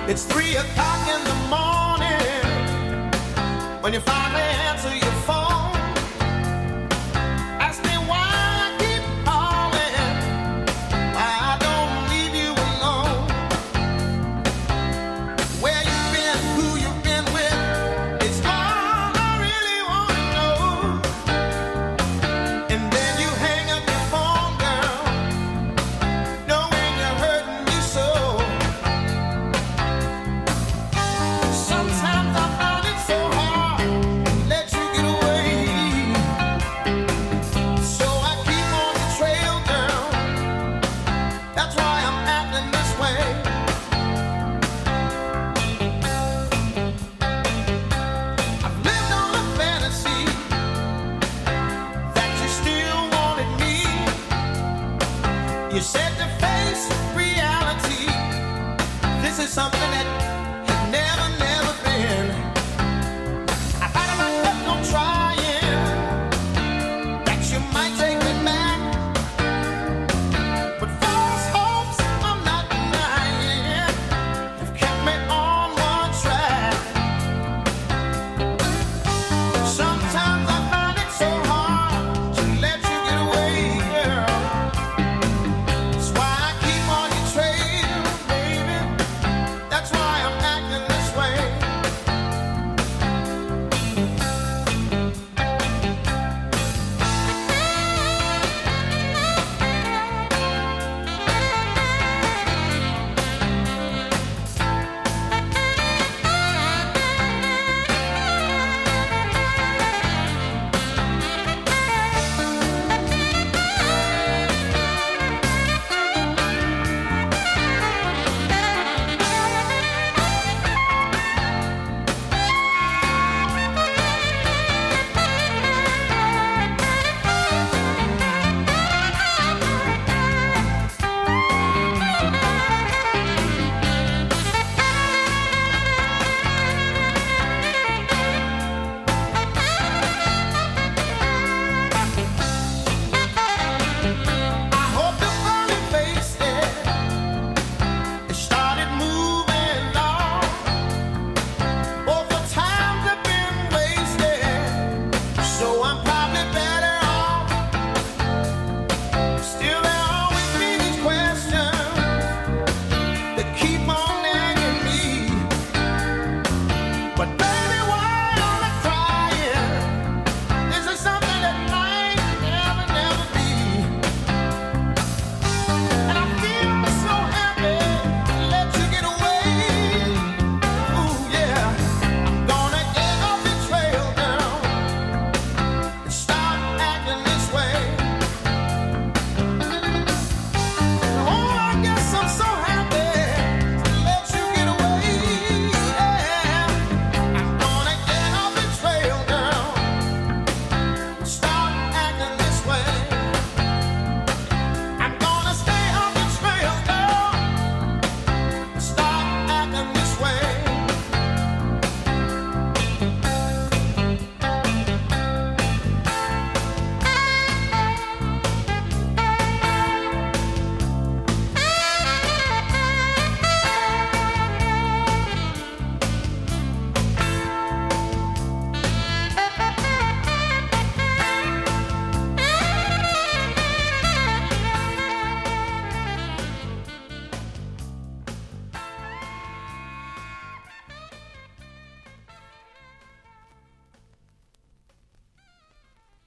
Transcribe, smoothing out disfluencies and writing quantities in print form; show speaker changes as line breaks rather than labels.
It's 3 o'clock in the morning when you finally answer your phone. Ask me why I keep calling, why I don't leave you alone. Where you've been, who you've been with, it's all I really want to know. And then you hang up your phone, girl, knowing you're hurting me so. Sometimes I find it so hard to let you get away. So I keep on the trail, girl. That's why I'm acting this way. I've lived on a fantasy that you still wanted me. You said to face reality, this is something